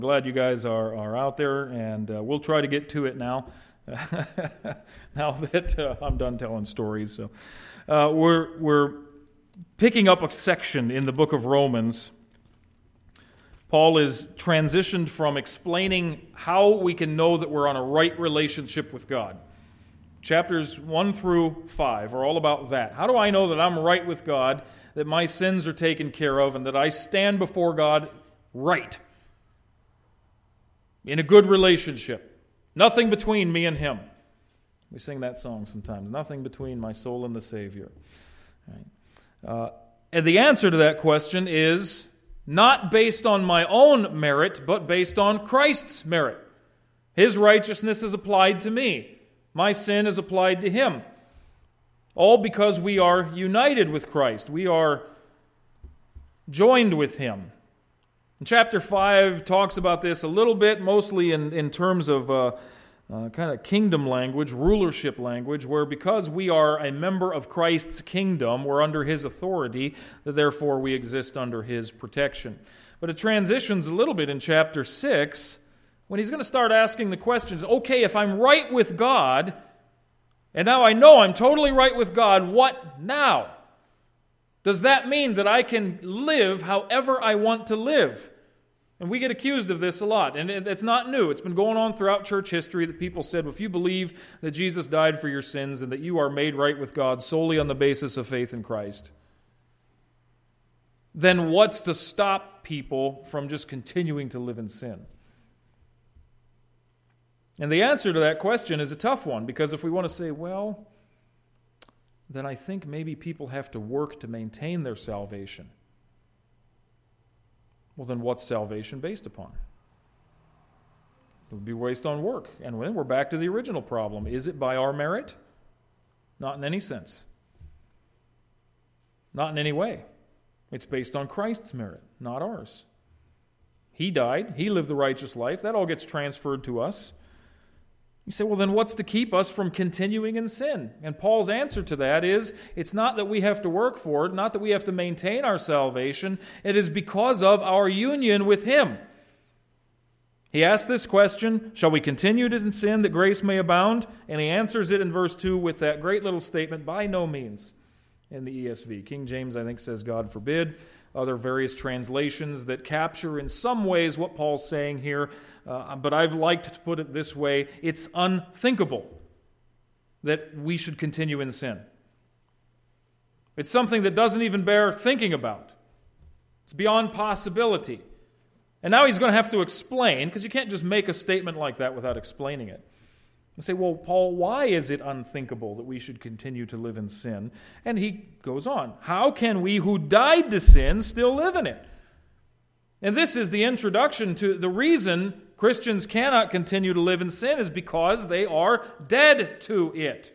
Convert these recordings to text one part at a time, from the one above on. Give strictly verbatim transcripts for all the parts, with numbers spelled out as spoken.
Glad you guys are, are out there, and uh, we'll try to get to it now. now that uh, I'm done telling stories, so uh, we're we're picking up a section in the book of Romans. Paul is transitioned from explaining how we can know that we're on a right relationship with God. Chapters one through five are all about that. How do I know that I'm right with God, that my sins are taken care of, and that I stand before God right? In a good relationship. Nothing between me and Him. We sing that song sometimes. Nothing between my soul and the Savior. Right. Uh, and the answer to that question is not based on my own merit, but based on Christ's merit. His righteousness is applied to me. My sin is applied to Him. All because we are united with Christ. We are joined with Him. And chapter five talks about this a little bit, mostly in, in terms of uh, uh, kind of kingdom language, rulership language, where because we are a member of Christ's kingdom, we're under His authority, that therefore we exist under His protection. But it transitions a little bit in chapter six, when he's going to start asking the questions, okay, if I'm right with God, and now I know I'm totally right with God, what now? Does that mean that I can live however I want to live? And we get accused of this a lot. And it's not new. It's been going on throughout church history that people said, well, if you believe that Jesus died for your sins and that you are made right with God solely on the basis of faith in Christ, then what's to stop people from just continuing to live in sin? And the answer to that question is a tough one, because if we want to say, well, then I think maybe people have to work to maintain their salvation. Well, then what's salvation based upon? It would be based on work. And then we're back to the original problem. Is it by our merit? Not in any sense. Not in any way. It's based on Christ's merit, not ours. He died. He lived the righteous life. That all gets transferred to us. You say, well, then what's to keep us from continuing in sin? And Paul's answer to that is, it's not that we have to work for it, not that we have to maintain our salvation. It is because of our union with Him. He asks this question, shall we continue in sin that grace may abound? And he answers it in verse two with that great little statement, by no means, in the E S V. King James, I think, says, God forbid. Other various translations that capture in some ways what Paul's saying here, uh, but I've liked to put it this way, it's unthinkable that we should continue in sin. It's something that doesn't even bear thinking about. It's beyond possibility. And now he's going to have to explain, because you can't just make a statement like that without explaining it. You say, well, Paul, why is it unthinkable that we should continue to live in sin? And he goes on, how can we who died to sin still live in it? And this is the introduction to the reason Christians cannot continue to live in sin is because they are dead to it.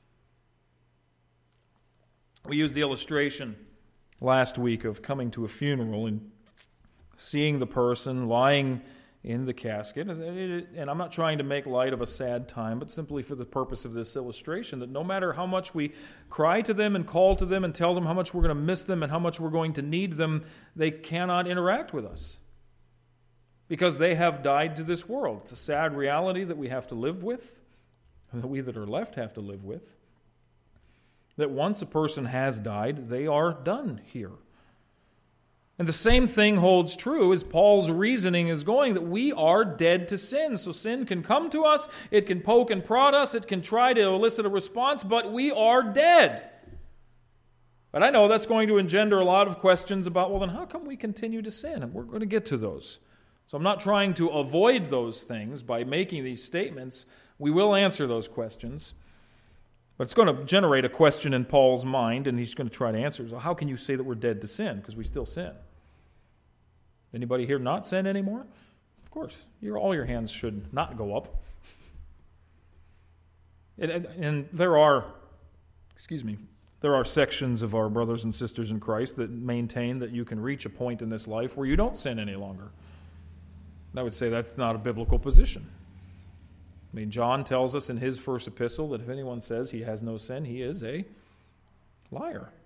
We used the illustration last week of coming to a funeral and seeing the person lying in the casket. And I'm not trying to make light of a sad time, but simply for the purpose of this illustration, that no matter how much we cry to them and call to them and tell them how much we're going to miss them and how much we're going to need them, they cannot interact with us because they have died to this world. It's a sad reality that we have to live with, that we that are left have to live with, that once a person has died, they are done here. And the same thing holds true as Paul's reasoning is going, that we are dead to sin. So sin can come to us, it can poke and prod us, it can try to elicit a response, but we are dead. But I know that's going to engender a lot of questions about, well, then how come we continue to sin? And we're going to get to those. So I'm not trying to avoid those things by making these statements. We will answer those questions. But it's going to generate a question in Paul's mind, and he's going to try to answer it. So how can you say that we're dead to sin? Because we still sin. Anybody here not sin anymore? Of course. Your, all your hands should not go up. And, and, and there are, excuse me, there are sections of our brothers and sisters in Christ that maintain that you can reach a point in this life where you don't sin any longer. And I would say that's not a biblical position. I mean, John tells us in his first epistle that if anyone says he has no sin, he is a liar.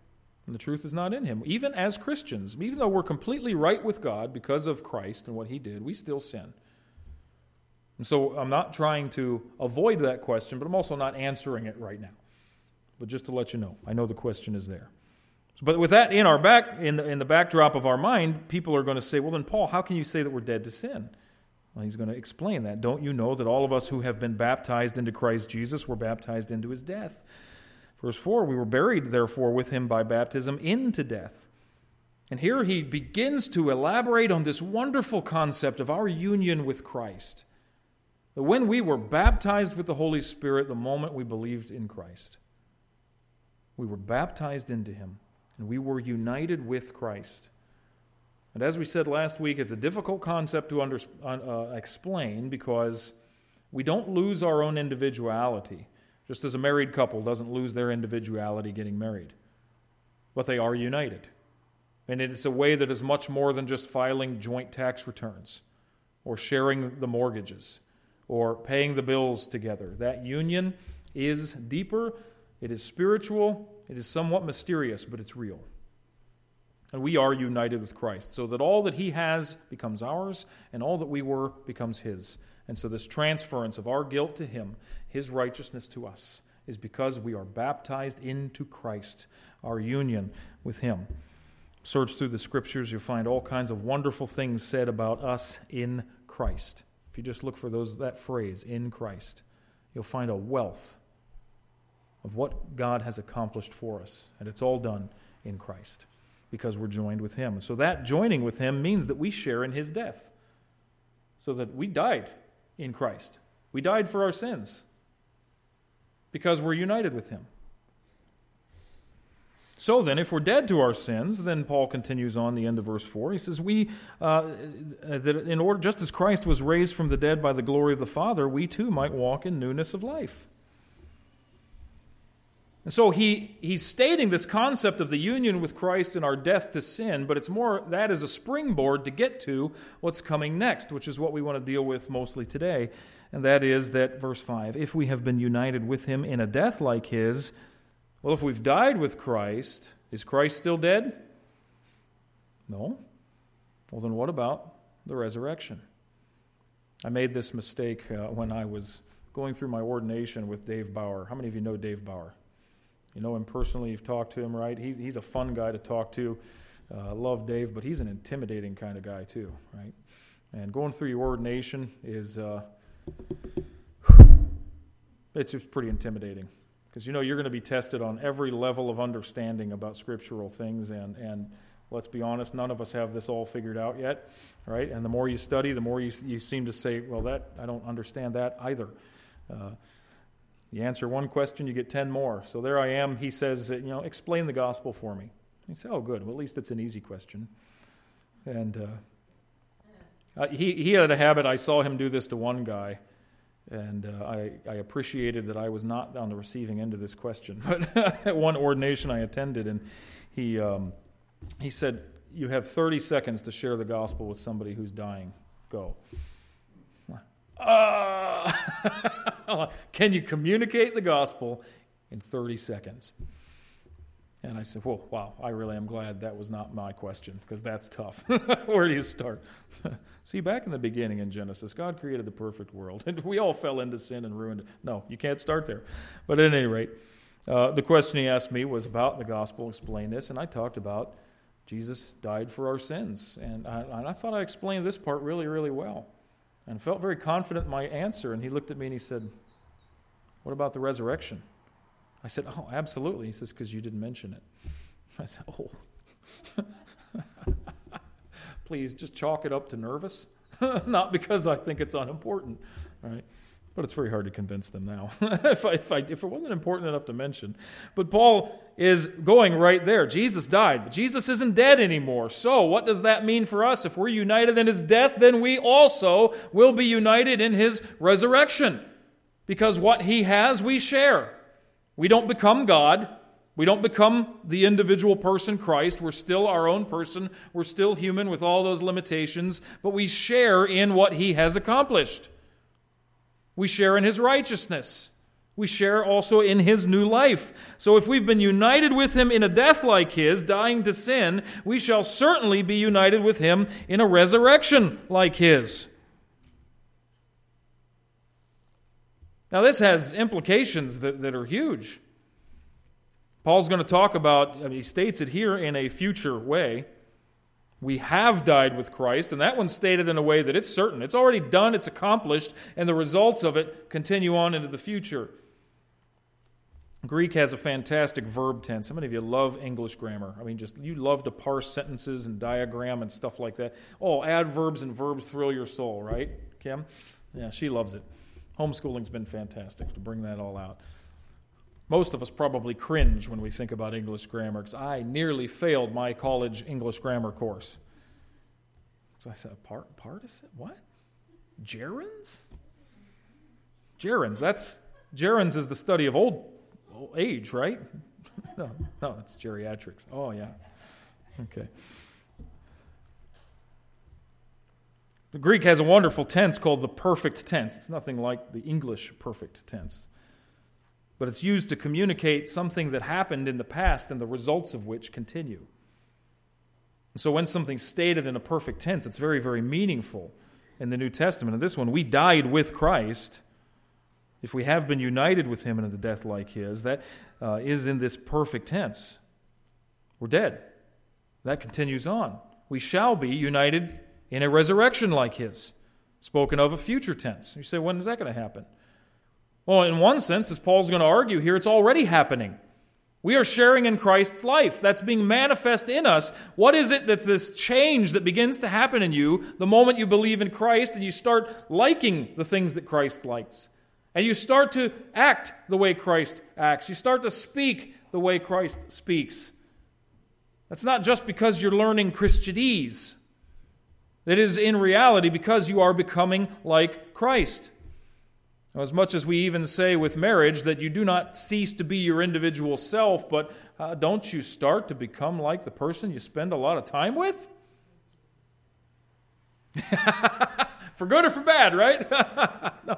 And the truth is not in him. Even as Christians, even though we're completely right with God because of Christ and what he did, we still sin. And so I'm not trying to avoid that question, but I'm also not answering it right now. But just to let you know, I know the question is there. But with that in our back, in the, in the backdrop of our mind, people are going to say, well then, Paul, how can you say that we're dead to sin? Well, he's going to explain that. Don't you know that all of us who have been baptized into Christ Jesus were baptized into his death? Verse four, we were buried, therefore, with him by baptism into death. And here he begins to elaborate on this wonderful concept of our union with Christ. That when we were baptized with the Holy Spirit, the moment we believed in Christ, we were baptized into him, and we were united with Christ. And as we said last week, it's a difficult concept to under, uh, explain because we don't lose our own individuality. Just as a married couple doesn't lose their individuality getting married. But they are united. And it's a way that is much more than just filing joint tax returns or sharing the mortgages or paying the bills together. That union is deeper, it is spiritual, it is somewhat mysterious, but it's real. And we are united with Christ, so that all that he has becomes ours, and all that we were becomes his. And so this transference of our guilt to him, his righteousness to us, is because we are baptized into Christ, our union with him. Search through the Scriptures, you'll find all kinds of wonderful things said about us in Christ. If you just look for those that phrase, in Christ, you'll find a wealth of what God has accomplished for us. And it's all done in Christ because we're joined with him. So that joining with him means that we share in his death. So that we died in Christ. We died for our sins because we're united with him. So then, if we're dead to our sins, then Paul continues on the end of verse four. He says, "We uh, that in order, just as Christ was raised from the dead by the glory of the Father, we too might walk in newness of life." And so he, he's stating this concept of the union with Christ and our death to sin, but it's more that is a springboard to get to what's coming next, which is what we want to deal with mostly today. And that is that, verse five, if we have been united with him in a death like his, well, if we've died with Christ, is Christ still dead? No. Well, then what about the resurrection? I made this mistake uh, when I was going through my ordination with Dave Bauer. How many of you know Dave Bauer? You know him personally, you've talked to him, right? He's, he's a fun guy to talk to. I uh, love Dave, but he's an intimidating kind of guy too, right? And going through your ordination is, uh, it's just pretty intimidating. Because, you know, you're going to be tested on every level of understanding about scriptural things, and, and let's be honest, none of us have this all figured out yet, right? And the more you study, the more you, you seem to say, well, that I don't understand that either. Uh, You answer one question, you get ten more. So there I am. He says, you know, explain the gospel for me. You say, oh, good. Well, at least it's an easy question. And uh, uh, he he had a habit. I saw him do this to one guy, and uh, I, I appreciated that I was not on the receiving end of this question. But at one ordination I attended, and he um, he said, you have thirty seconds to share the gospel with somebody who's dying. Go. Uh, can you communicate the gospel in thirty seconds? And I said, well, wow, I really am glad that was not my question, because that's tough. Where do you start? See, back in the beginning in Genesis, God created the perfect world, and we all fell into sin and ruined it. No, you can't start there. But at any rate, uh, the question he asked me was about the gospel, explain this, and I talked about Jesus died for our sins. And I, and I thought I explained this part really, really well. And felt very confident in my answer. And he looked at me and he said, what about the resurrection? I said, oh, absolutely. He says, because you didn't mention it. I said, oh. Please, just chalk it up to nervous. Not because I think it's unimportant, right? But it's very hard to convince them now if, I, if, I, if it wasn't important enough to mention. But Paul is going right there. Jesus died, but Jesus isn't dead anymore. So what does that mean for us? If we're united in his death, then we also will be united in his resurrection. Because what he has, we share. We don't become God. We don't become the individual person, Christ. We're still our own person. We're still human with all those limitations. But we share in what he has accomplished. We share in his righteousness. We share also in his new life. So if we've been united with him in a death like his, dying to sin, we shall certainly be united with him in a resurrection like his. Now this has implications that, that are huge. Paul's going to talk about, I mean, he states it here in a future way. We have died with Christ, and that one's stated in a way that it's certain. It's already done, it's accomplished, and the results of it continue on into the future. Greek has a fantastic verb tense. How many of you love English grammar? I mean, just you love to parse sentences and diagram and stuff like that. Oh, adverbs and verbs thrill your soul, right, Kim? Yeah, she loves it. Homeschooling's been fantastic to bring that all out. Most of us probably cringe when we think about English grammar because I nearly failed my college English grammar course. So I said, part, partisan? What? Gerunds? Gerunds, that's, gerunds is the study of old, old age, right? no, no, that's geriatrics. Oh, yeah. Okay. The Greek has a wonderful tense called the perfect tense. It's nothing like the English perfect tense. But it's used to communicate something that happened in the past and the results of which continue. And so when something's stated in a perfect tense, it's very, very meaningful in the New Testament. In this one, we died with Christ. If we have been united with him in a death like his, that uh, is in this perfect tense. We're dead. That continues on. We shall be united in a resurrection like his, spoken of a future tense. You say, when is that going to happen? Well, in one sense, as Paul's going to argue here, it's already happening. We are sharing in Christ's life. That's being manifest in us. What is it that's this change that begins to happen in you the moment you believe in Christ and you start liking the things that Christ likes? And you start to act the way Christ acts. You start to speak the way Christ speaks. That's not just because you're learning Christianese. It is in reality because you are becoming like Christ. As much as we even say with marriage that you do not cease to be your individual self, but uh, don't you start to become like the person you spend a lot of time with? For good or for bad, right? No.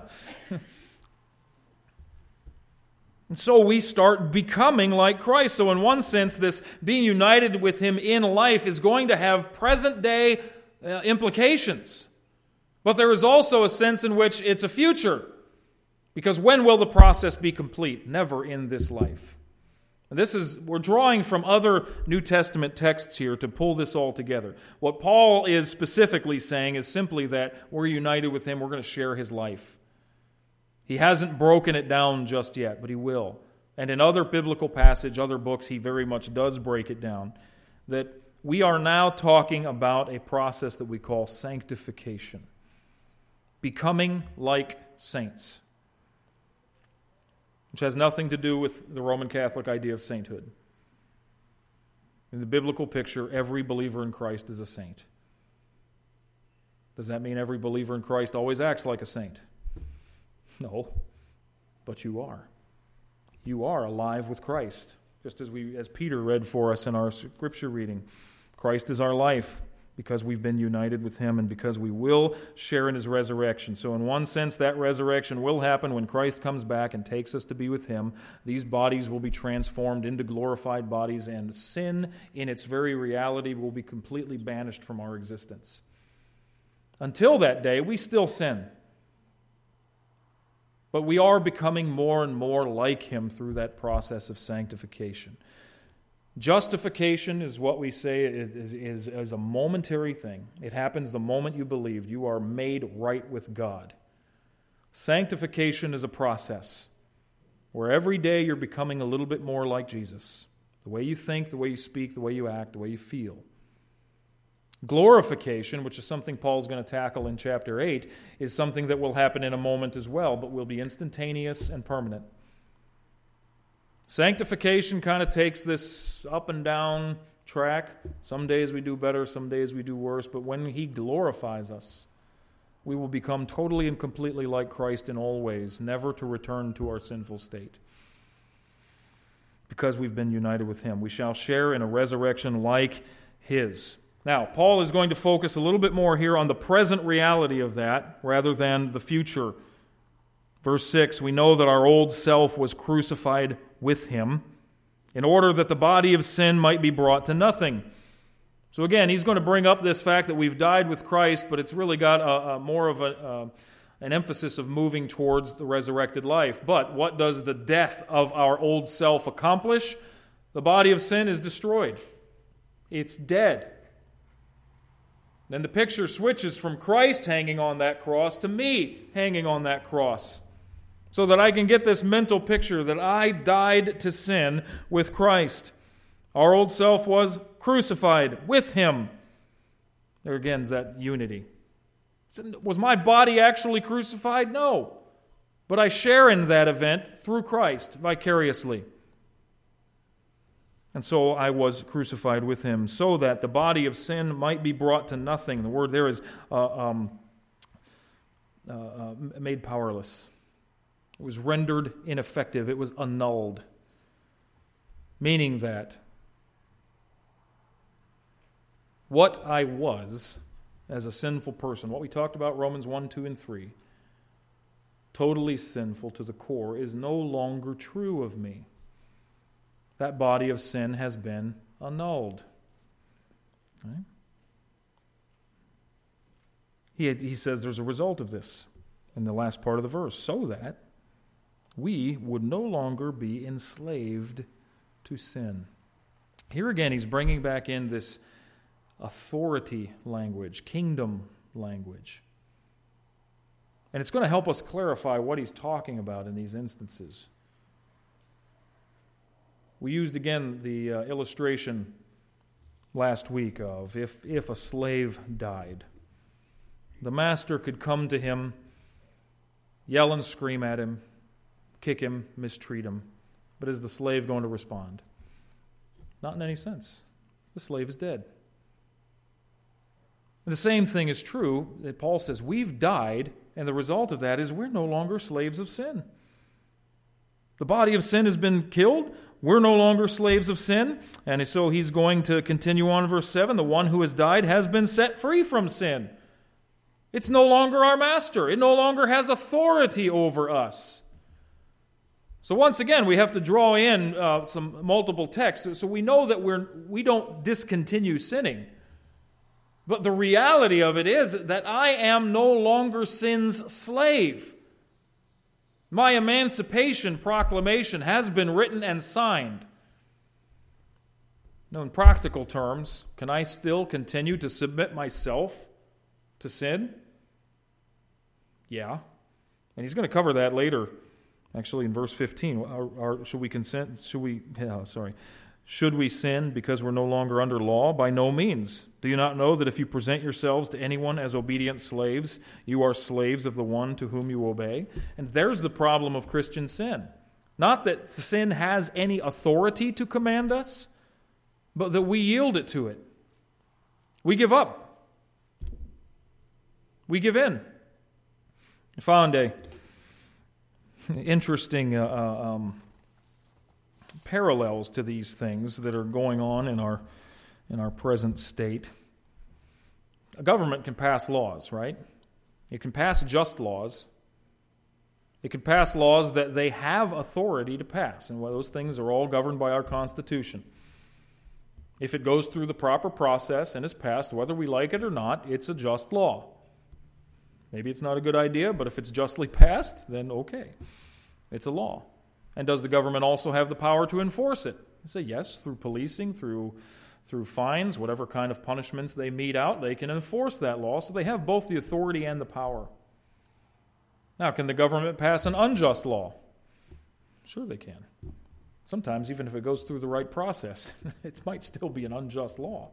And so we start becoming like Christ. So in one sense, this being united with him in life is going to have present-day uh, implications. But there is also a sense in which it's a future. Because when will the process be complete? Never in this life. And this is, we're drawing from other New Testament texts here to pull this all together. What Paul is specifically saying is simply that we're united with him, we're going to share his life. He hasn't broken it down just yet, but he will. And in other biblical passage, other books, he very much does break it down. That we are now talking about a process that we call sanctification. Becoming like saints. Which has nothing to do with the Roman Catholic idea of sainthood. In the biblical picture, every believer in Christ is a saint. Does that mean every believer in Christ always acts like a saint? No, but you are. You are alive with Christ, just as we, as Peter read for us in our scripture reading. Christ is our life because we've been united with him and because we will share in his resurrection. So in one sense, that resurrection will happen when Christ comes back and takes us to be with him. These bodies will be transformed into glorified bodies, and sin in its very reality will be completely banished from our existence. Until that day, we still sin. But we are becoming more and more like him through that process of sanctification. Justification is what we say is, is, is a momentary thing. It happens the moment you believe. You are made right with God. Sanctification is a process where every day you're becoming a little bit more like Jesus. The way you think, the way you speak, the way you act, the way you feel. Glorification, which is something Paul's going to tackle in chapter eight, is something that will happen in a moment as well, but will be instantaneous and permanent. Sanctification kind of takes this up and down track. Some days we do better, some days we do worse, but when he glorifies us, we will become totally and completely like Christ in all ways, never to return to our sinful state. Because we've been united with him. We shall share in a resurrection like his. Now, Paul is going to focus a little bit more here on the present reality of that rather than the future Verse six, we know that our old self was crucified with him in order that the body of sin might be brought to nothing. So again, he's going to bring up this fact that we've died with Christ, but it's really got a, a more of a, a, an emphasis of moving towards the resurrected life. But what does the death of our old self accomplish? The body of sin is destroyed. It's dead. Then the picture switches from Christ hanging on that cross to me hanging on that cross, so that I can get this mental picture that I died to sin with Christ. Our old self was crucified with him. There again is that unity. Was my body actually crucified? No. But I share in that event through Christ vicariously. And so I was crucified with him, so that the body of sin might be brought to nothing. The word there is uh, um, uh, uh, made powerless. It was rendered ineffective. It was annulled. Meaning that what I was as a sinful person, what we talked about, Romans one, two, and three, totally sinful to the core, is no longer true of me. That body of sin has been annulled. Right? He, he says there's a result of this in the last part of the verse, so that we would no longer be enslaved to sin. Here again, he's bringing back in this authority language, kingdom language. And it's going to help us clarify what he's talking about in these instances. We used again the uh, illustration last week of if, if a slave died, the master could come to him, yell and scream at him, kick him, mistreat him. But is the slave going to respond? Not in any sense. The slave is dead. And the same thing is true that Paul says we've died, and the result of that is we're no longer slaves of sin. The body of sin has been killed. We're no longer slaves of sin. And so he's going to continue on in verse seven. The one who has died has been set free from sin. It's no longer our master. It no longer has authority over us. So once again, we have to draw in uh, some multiple texts. So we know that we're, we don't discontinue sinning. But the reality of it is that I am no longer sin's slave. My emancipation proclamation has been written and signed. Now, in practical terms, can I still continue to submit myself to sin? Yeah. And he's going to cover that later, actually in verse fifteen. Are, are, should we consent? Should we, yeah, sorry. Should we sin because we're no longer under law? By no means. Do you not know that if you present yourselves to anyone as obedient slaves, you are slaves of the one to whom you obey? And there's the problem of Christian sin. Not that sin has any authority to command us, but that we yield it to it. We give up. We give in. I found a interesting uh, um, parallels to these things that are going on in our in our present state. A government can pass laws, right? It can pass just laws. It can pass laws that they have authority to pass, and those things are all governed by our Constitution. If it goes through the proper process and is passed, whether we like it or not, it's a just law. Maybe it's not a good idea, but if it's justly passed, then okay. It's a law. And does the government also have the power to enforce it? I say yes, through policing, through through fines, whatever kind of punishments they mete out, they can enforce that law. So they have both the authority and the power. Now, can the government pass an unjust law? Sure they can. Sometimes, even if it goes through the right process, it might still be an unjust law.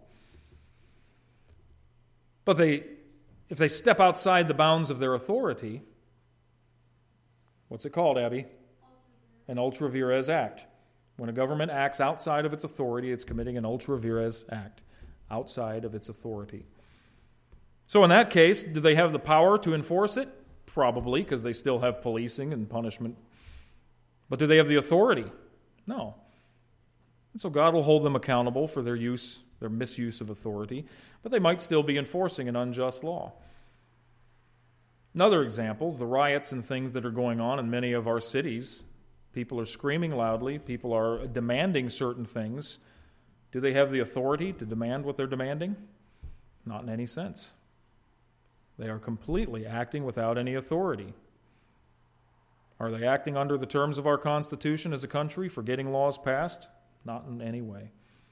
But they, if they step outside the bounds of their authority, what's it called, Abby? An ultra vires act. When a government acts outside of its authority, it's committing an ultra vires act, outside of its authority. So in that case, do they have the power to enforce it? Probably, because they still have policing and punishment. But do they have the authority? No. And so God will hold them accountable for their use, their misuse of authority, but they might still be enforcing an unjust law. Another example, the riots and things that are going on in many of our cities. People are screaming loudly. People are demanding certain things. Do they have the authority to demand what they're demanding? Not in any sense. They are completely acting without any authority. Are they acting under the terms of our Constitution as a country for getting laws passed? Not in any way.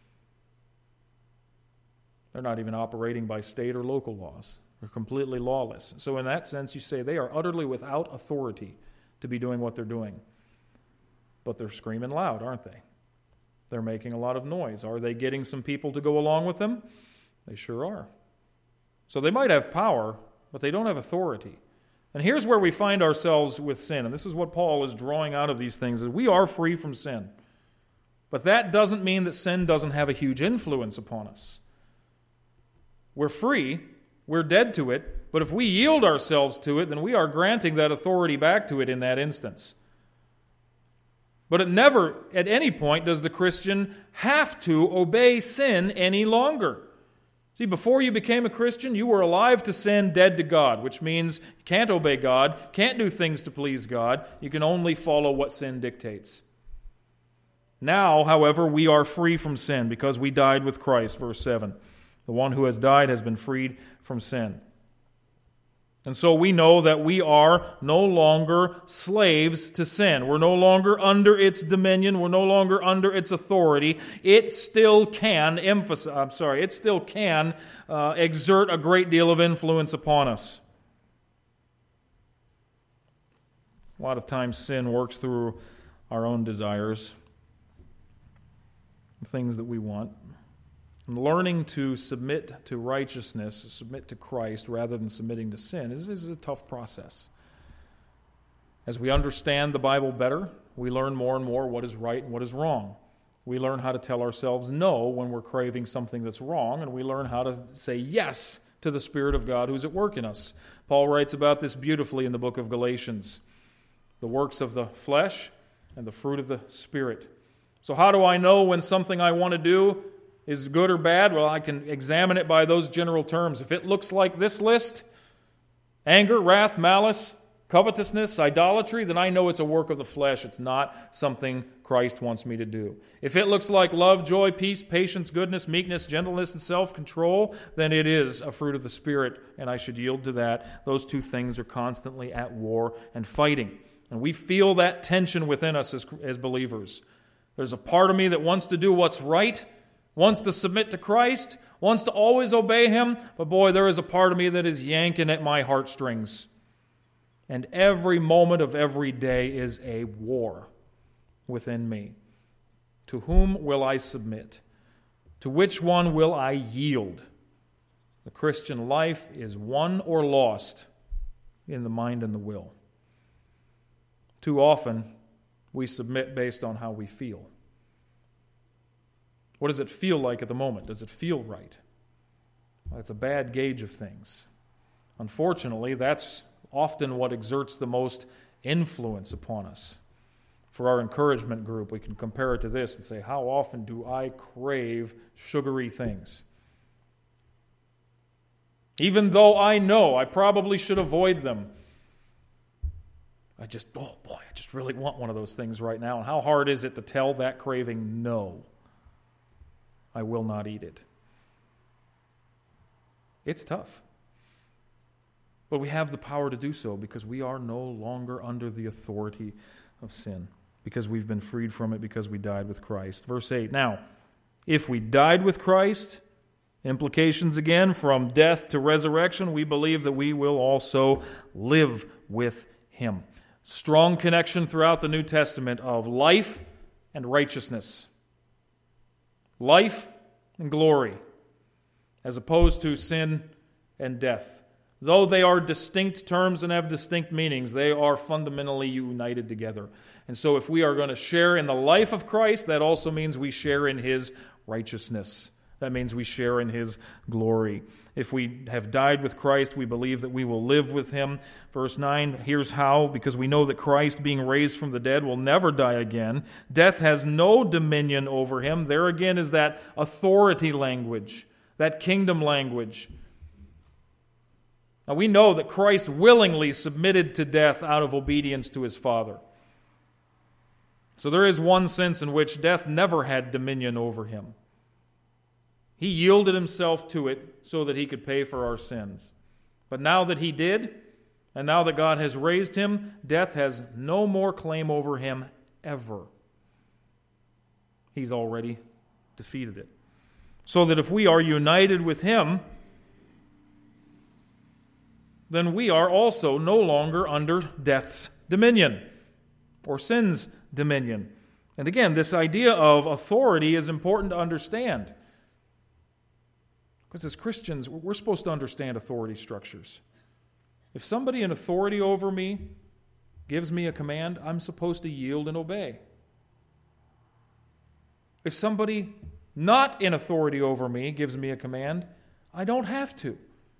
They're not even operating by state or local laws. They're completely lawless. So in that sense, you say they are utterly without authority to be doing what they're doing. But they're screaming loud, aren't they? They're making a lot of noise. Are they getting some people to go along with them? They sure are. So they might have power, but they don't have authority. And here's where we find ourselves with sin. And this is what Paul is drawing out of these things, is we are free from sin. But that doesn't mean that sin doesn't have a huge influence upon us. We're free, we're dead to it, but if we yield ourselves to it, then we are granting that authority back to it in that instance. But it never, at any point, does the Christian have to obey sin any longer. See, before you became a Christian, you were alive to sin, dead to God, which means you can't obey God, can't do things to please God. You can only follow what sin dictates. Now, however, we are free from sin because we died with Christ, verse seven. The one who has died has been freed from sin. And so we know that we are no longer slaves to sin. We're no longer under its dominion. We're no longer under its authority. It still can emphasize, I'm sorry, it still can uh, exert a great deal of influence upon us. A lot of times sin works through our own desires, things that we want. And learning to submit to righteousness, submit to Christ, rather than submitting to sin is, is a tough process. As we understand the Bible better, we learn more and more what is right and what is wrong. We learn how to tell ourselves no when we're craving something that's wrong, and we learn how to say yes to the Spirit of God who's at work in us. Paul writes about this beautifully in the book of Galatians. The works of the flesh and the fruit of the Spirit. So how do I know when something I want to do is good or bad? Well, I can examine it by those general terms. If it looks like this list, anger, wrath, malice, covetousness, idolatry, then I know it's a work of the flesh. It's not something Christ wants me to do. If it looks like love, joy, peace, patience, goodness, meekness, gentleness, and self-control, then it is a fruit of the Spirit, and I should yield to that. Those two things are constantly at war and fighting. And we feel that tension within us as, as believers. There's a part of me that wants to do what's right, wants to submit to Christ, wants to always obey Him, but boy, there is a part of me that is yanking at my heartstrings. And every moment of every day is a war within me. To whom will I submit? To which one will I yield? The Christian life is won or lost in the mind and the will. Too often, we submit based on how we feel. What does it feel like at the moment? Does it feel right? Well, it's a bad gauge of things. Unfortunately, that's often what exerts the most influence upon us. For our encouragement group, we can compare it to this and say, how often do I crave sugary things? Even though I know I probably should avoid them. I just, oh boy, I just really want one of those things right now. And how hard is it to tell that craving, no, I will not eat it? It's tough. But we have the power to do so because we are no longer under the authority of sin, because we've been freed from it because we died with Christ. Verse eight, now, if we died with Christ, implications again, from death to resurrection, we believe that we will also live with Him. Strong connection throughout the New Testament of life and righteousness. Life and glory, as opposed to sin and death. Though they are distinct terms and have distinct meanings, they are fundamentally united together. And so if we are going to share in the life of Christ, that also means we share in His righteousness. That means we share in His glory. If we have died with Christ, we believe that we will live with Him. Verse nine, here's how, because we know that Christ, being raised from the dead, will never die again. Death has no dominion over Him. There again is that authority language, that kingdom language. Now we know that Christ willingly submitted to death out of obedience to his Father. So there is one sense in which death never had dominion over him. He yielded himself to it so that he could pay for our sins. But now that he did, and now that God has raised him, death has no more claim over him ever. He's already defeated it. So that if we are united with him, then we are also no longer under death's dominion or sin's dominion. And again, this idea of authority is important to understand. Because as Christians, we're supposed to understand authority structures. If somebody in authority over me gives me a command, I'm supposed to yield and obey. If somebody not in authority over me gives me a command, I don't have to.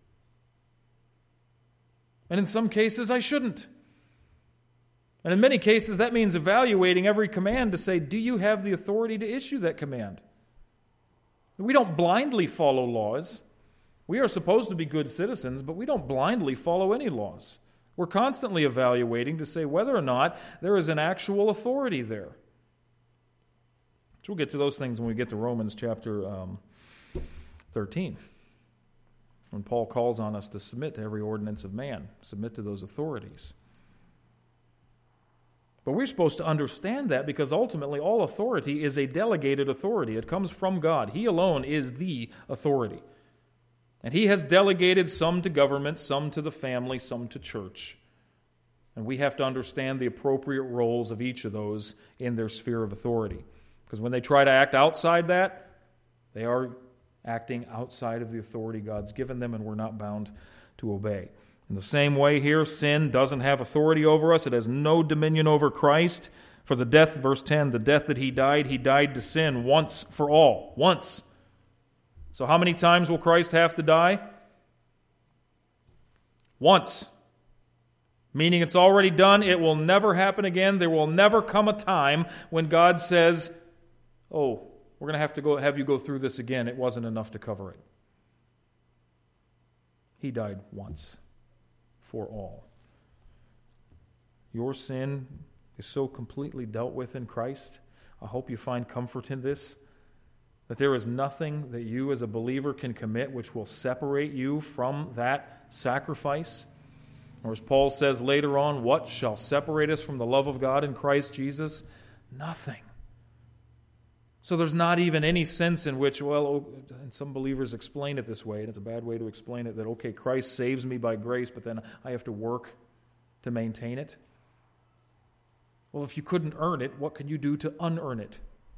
And in some cases, I shouldn't. And in many cases, that means evaluating every command to say, do you have the authority to issue that command? We don't blindly follow laws. We are supposed to be good citizens, but we don't blindly follow any laws. We're constantly evaluating to say whether or not there is an actual authority there. So we'll get to those things when we get to Romans chapter um, thirteen. When Paul calls on us to submit to every ordinance of man, submit to those authorities. But we're supposed to understand that because ultimately all authority is a delegated authority. It comes from God. He alone is the authority. And he has delegated some to government, some to the family, some to church. And we have to understand the appropriate roles of each of those in their sphere of authority. Because when they try to act outside that, they are acting outside of the authority God's given them, and we're not bound to obey. In the same way here, sin doesn't have authority over us. It has no dominion over Christ. For the death, verse ten, the death that he died, he died to sin once for all. Once. So how many times will Christ have to die? Once. Meaning it's already done. It will never happen again. There will never come a time when God says, oh, we're going to have to go have you go through this again. It wasn't enough to cover it. He died once for all. Your sin is so completely dealt with in Christ. I hope you find comfort in this, that there is nothing that you as a believer can commit which will separate you from that sacrifice. Or as Paul says later on, what shall separate us from the love of God in Christ Jesus? Nothing. So there's not even any sense in which, well, and some believers explain it this way, and it's a bad way to explain it, that, okay, Christ saves me by grace, but then I have to work to maintain it. Well, if you couldn't earn it, what can you do to unearn it?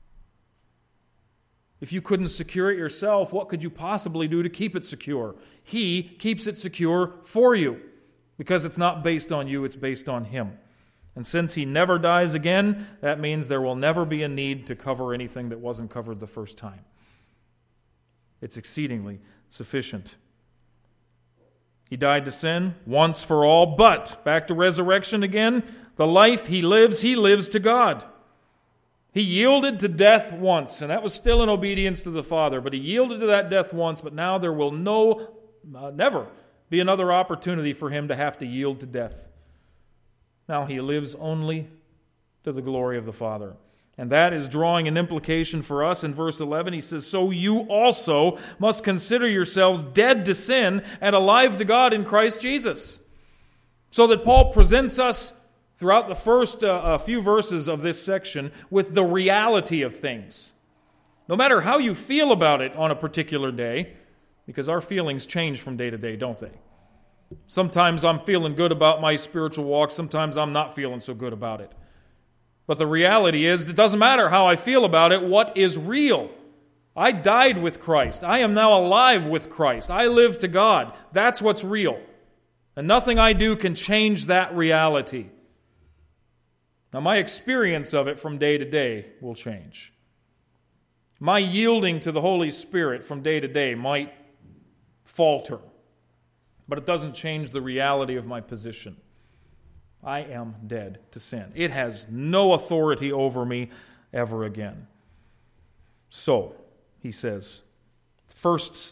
If you couldn't secure it yourself, what could you possibly do to keep it secure? He keeps it secure for you, because it's not based on you, it's based on Him. And since He never dies again, that means there will never be a need to cover anything that wasn't covered the first time. It's exceedingly sufficient. He died to sin once for all, but, back to resurrection again, the life He lives, He lives to God. He yielded to death once, and that was still in obedience to the Father, but He yielded to that death once, but now there will no, uh, never be another opportunity for Him to have to yield to death. Now He lives only to the glory of the Father. And that is drawing an implication for us. In verse eleven, he says, so you also must consider yourselves dead to sin and alive to God in Christ Jesus. So that Paul presents us throughout the first uh, few verses of this section with the reality of things. No matter how you feel about it on a particular day, because our feelings change from day to day, don't they? Sometimes I'm feeling good about my spiritual walk. Sometimes I'm not feeling so good about it. But the reality is, it doesn't matter how I feel about it. What is real? I died with Christ. I am now alive with Christ. I live to God. That's what's real. And nothing I do can change that reality. Now, my experience of it from day to day will change. My yielding to the Holy Spirit from day to day might falter. But it doesn't change the reality of my position. I am dead to sin. It has no authority over me ever again. So, he says, first step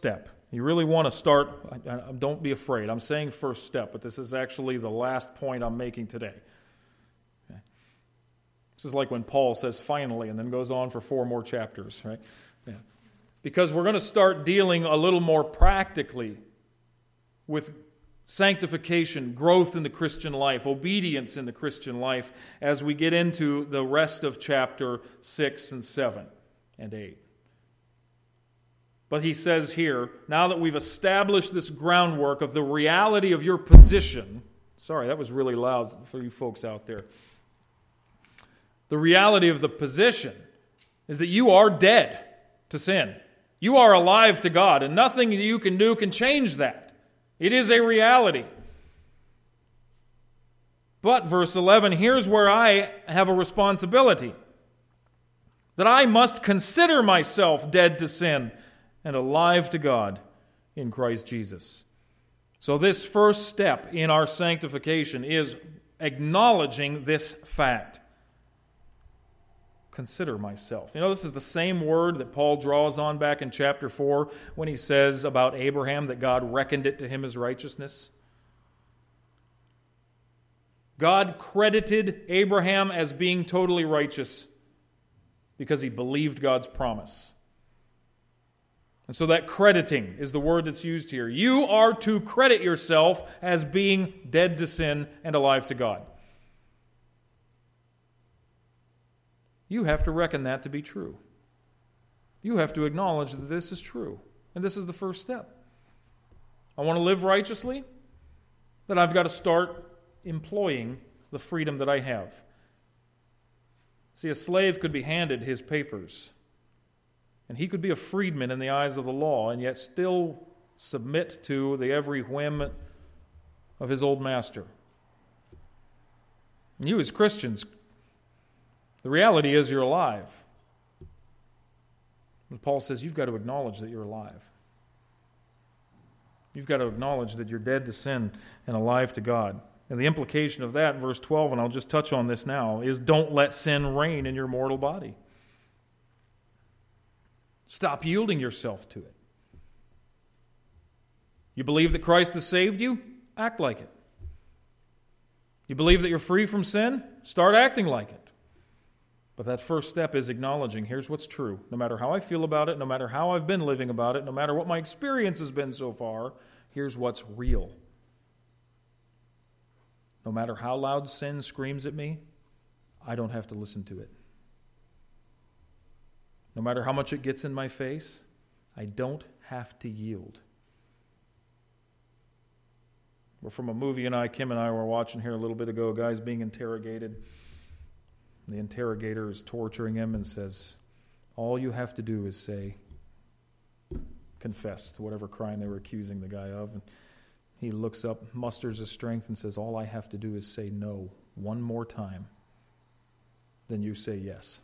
You really want to start, I, I, don't be afraid. I'm saying first step, but this is actually the last point I'm making today. Okay. This is like when Paul says finally and then goes on for four more chapters, right? Yeah. Because we're going to start dealing a little more practically with sanctification, growth in the Christian life, obedience in the Christian life as we get into the rest of chapter six and seven and eight. But he says here, now that we've established this groundwork of the reality of your position, sorry, that was really loud for you folks out there. The reality of the position is that you are dead to sin. You are alive to God, and nothing you can do can change that. It is a reality. But, verse eleven, here's where I have a responsibility. That I must consider myself dead to sin and alive to God in Christ Jesus. So this first step in our sanctification is acknowledging this fact. Consider myself. You know, this is the same word that Paul draws on back in chapter four when he says about Abraham that God reckoned it to him as righteousness. God credited Abraham as being totally righteous because he believed God's promise. And so that crediting is the word that's used here. You are to credit yourself as being dead to sin and alive to God. You have to reckon that to be true. You have to acknowledge that this is true. And this is the first step. I want to live righteously, then I've got to start employing the freedom that I have. See, a slave could be handed his papers, and he could be a freedman in the eyes of the law and yet still submit to the every whim of his old master. And you as Christians, the reality is you're alive. And Paul says you've got to acknowledge that you're alive. You've got to acknowledge that you're dead to sin and alive to God. And the implication of that in verse twelve, and I'll just touch on this now, is don't let sin reign in your mortal body. Stop yielding yourself to it. You believe that Christ has saved you? Act like it. You believe that you're free from sin? Start acting like it. But that first step is acknowledging, here's what's true. No matter how I feel about it, no matter how I've been living about it, no matter what my experience has been so far, here's what's real. No matter how loud sin screams at me, I don't have to listen to it. No matter how much it gets in my face, I don't have to yield. We're from a movie and I, Kim and I were watching here a little bit ago. A guy's being interrogated. The interrogator is torturing him and says, all you have to do is say, confess to whatever crime they were accusing the guy of. And he looks up, musters his strength, and says, all I have to do is say no one more time. Then you say yes.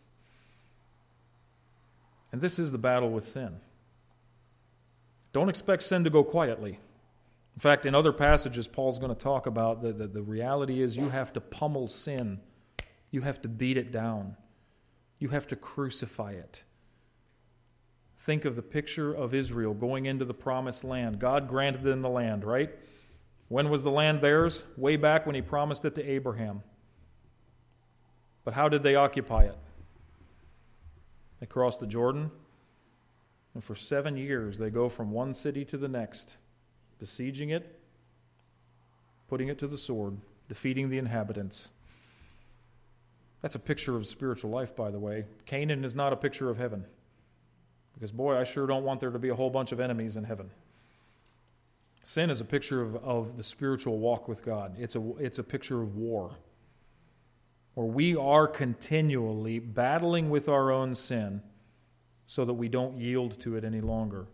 And this is the battle with sin. Don't expect sin to go quietly. In fact, in other passages, Paul's going to talk about the, the, the reality is you have to pummel sin. You have to beat it down. You have to crucify it. Think of the picture of Israel going into the promised land. God granted them the land, right? When was the land theirs? Way back when he promised it to Abraham. But how did they occupy it? They crossed the Jordan, and for seven years they go from one city to the next, besieging it, putting it to the sword, defeating the inhabitants. That's a picture of spiritual life, by the way. Canaan is not a picture of heaven. Because, boy, I sure don't want there to be a whole bunch of enemies in heaven. Sin is a picture of, of the spiritual walk with God. It's a, it's a picture of war, where we are continually battling with our own sin so that we don't yield to it any longer.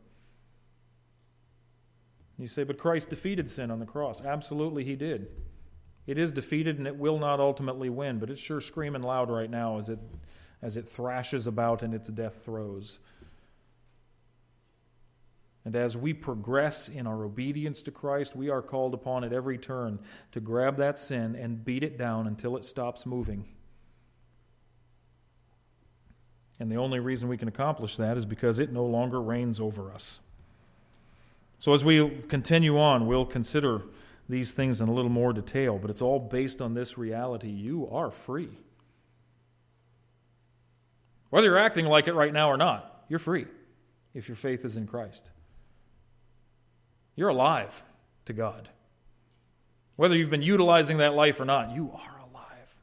You say, but Christ defeated sin on the cross. Absolutely, he did. It is defeated and it will not ultimately win, but it's sure screaming loud right now as it, as it thrashes about in its death throes. And as we progress in our obedience to Christ, we are called upon at every turn to grab that sin and beat it down until it stops moving. And the only reason we can accomplish that is because it no longer reigns over us. So as we continue on, we'll consider these things in a little more detail, but it's all based on this reality. You are free. Whether you're acting like it right now or not, you're free if your faith is in Christ. You're alive to God. Whether you've been utilizing that life or not, you are alive.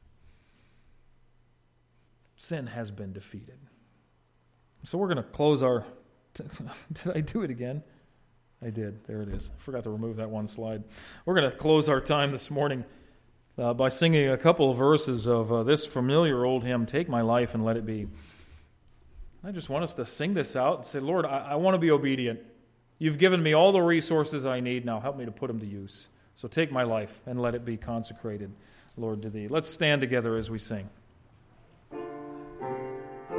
Sin has been defeated. So we're going to close our... Did I do it again? I did. There it is. I forgot to remove that one slide. We're going to close our time this morning uh, by singing a couple of verses of uh, this familiar old hymn, Take My Life and Let It Be. I just want us to sing this out and say, Lord, I, I want to be obedient. You've given me all the resources I need. Now help me to put them to use. So take my life and let it be consecrated, Lord, to Thee. Let's stand together as we sing.